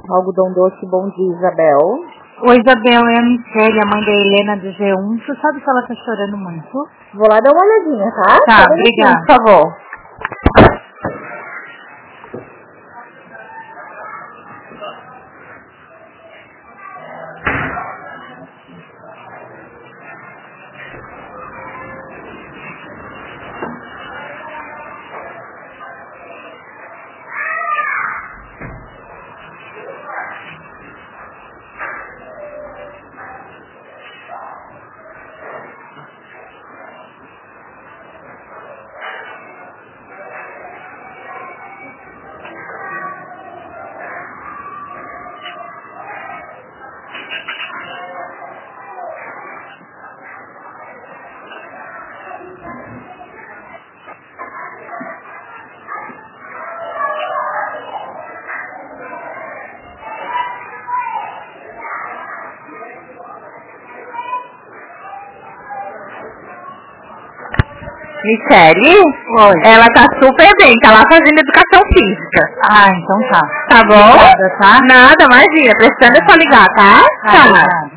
Algodão doce, bom dia, Isabel. Oi, Isabel, é a Michelle, a mãe da Helena do G1. Você sabe se ela tá chorando muito? Vou lá dar uma olhadinha, tá? Tá, obrigada. Por favor. Michelle? Oi. Ela tá super bem, tá lá fazendo educação física. Ah, então tá. Tá bom? Obrigada, tá? Nada, imagina. Precisando é só ligar, tá? Tá, obrigada.